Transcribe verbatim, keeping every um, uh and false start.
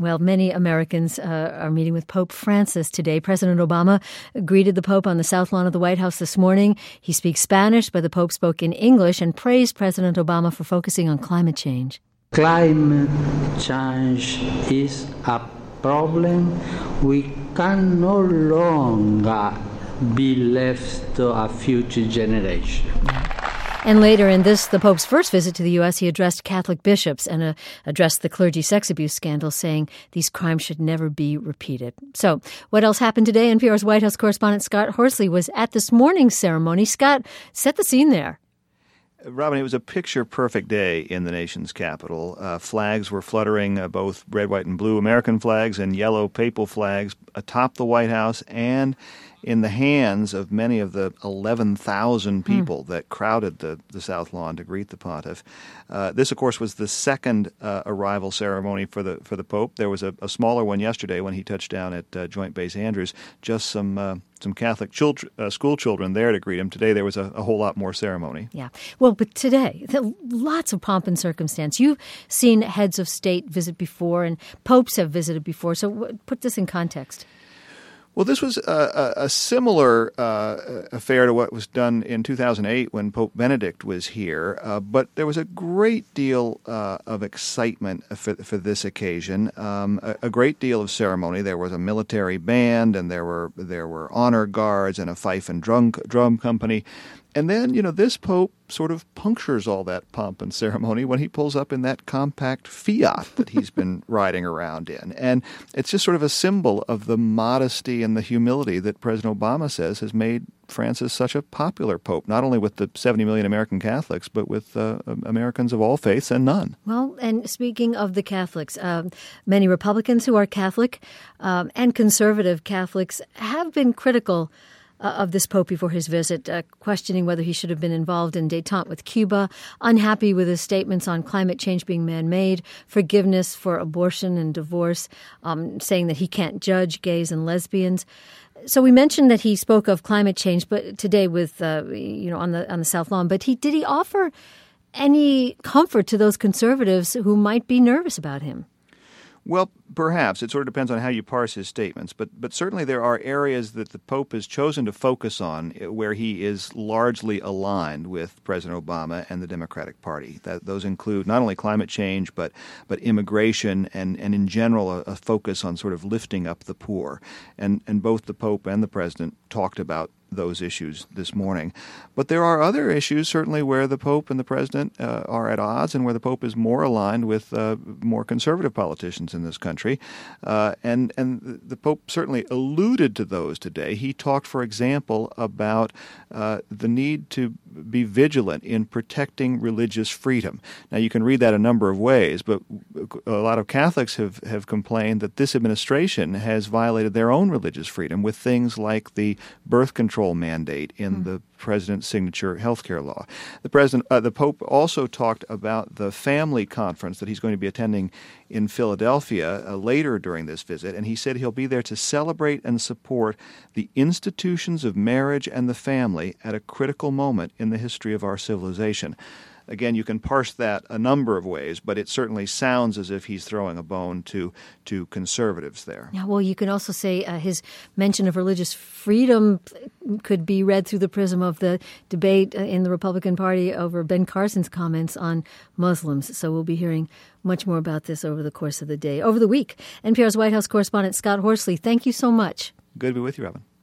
Well, many Americans uh, are meeting with Pope Francis today. President Obama greeted the Pope on the South Lawn of the White House this morning. He speaks Spanish, but the Pope spoke in English and praised President Obama for focusing on climate change. Climate change is a problem we can no longer be left to a future generation. And later in this, the Pope's first visit to the U S, he addressed Catholic bishops and uh, addressed the clergy sex abuse scandal, saying these crimes should never be repeated. So what else happened today? N P R's White House correspondent Scott Horsley was at this morning's ceremony. Scott, set the scene there. Robin, it was a picture-perfect day in the nation's capital. Uh, flags were fluttering, uh, both red, white, and blue American flags and yellow papal flags atop the White House and in the hands of many of the eleven thousand people mm. that crowded the, the South Lawn to greet the pontiff. Uh, this, of course, was the second uh, arrival ceremony for the for the Pope. There was a, a smaller one yesterday when he touched down at uh, Joint Base Andrews. Just some uh, some Catholic children, uh, school children there to greet him. Today there was a, a whole lot more ceremony. Yeah. Well, but today, lots of pomp and circumstance. You've seen heads of state visit before, and popes have visited before. So put this in context. Well, this was a, a, a similar uh, affair to what was done in two thousand eight when Pope Benedict was here, uh, but there was a great deal uh, of excitement for, for this occasion, um, a, a great deal of ceremony. There was a military band, and there were there were honor guards and a fife and drum, drum company. And then, you know, this Pope sort of punctures all that pomp and ceremony when he pulls up in that compact Fiat that he's been riding around in. And it's just sort of a symbol of the modesty and the humility that President Obama says has made Francis such a popular Pope, not only with the seventy million American Catholics, but with uh, Americans of all faiths and none. Well, and speaking of the Catholics, uh, many Republicans who are Catholic um, and conservative Catholics have been critical Uh, of this Pope before his visit, uh, questioning whether he should have been involved in détente with Cuba, unhappy with his statements on climate change being man-made, forgiveness for abortion and divorce, um, saying that he can't judge gays and lesbians. So we mentioned that he spoke of climate change, but today with uh, you know on the on the South Lawn. But he did he offer any comfort to those conservatives who might be nervous about him? Well, perhaps. It sort of depends on how you parse his statements. But but certainly there are areas that the Pope has chosen to focus on where he is largely aligned with President Obama and the Democratic Party. That, those include not only climate change, but but immigration and, and in general, a, a focus on sort of lifting up the poor. And, and both the Pope and the President talked about those issues this morning. But there are other issues, certainly, where the Pope and the President uh, are at odds and where the Pope is more aligned with uh, more conservative politicians in this country. Uh, and, and the Pope certainly alluded to those today. He talked, for example, about uh, the need to be vigilant in protecting religious freedom. Now, you can read that a number of ways, but a lot of Catholics have, have complained that this administration has violated their own religious freedom with things like the birth control mandate in mm. the president's signature healthcare law. The president, uh, the Pope also talked about the family conference that he's going to be attending in Philadelphia uh, later during this visit, and he said he'll be there to celebrate and support the institutions of marriage and the family at a critical moment in the history of our civilization. Again, you can parse that a number of ways, but it certainly sounds as if he's throwing a bone to to conservatives there. Yeah, well, you can also say uh, his mention of religious freedom could be read through the prism of the debate in the Republican Party over Ben Carson's comments on Muslims. So we'll be hearing much more about this over the course of the day, over the week. N P R's White House correspondent Scott Horsley, thank you so much. Good to be with you, Robin.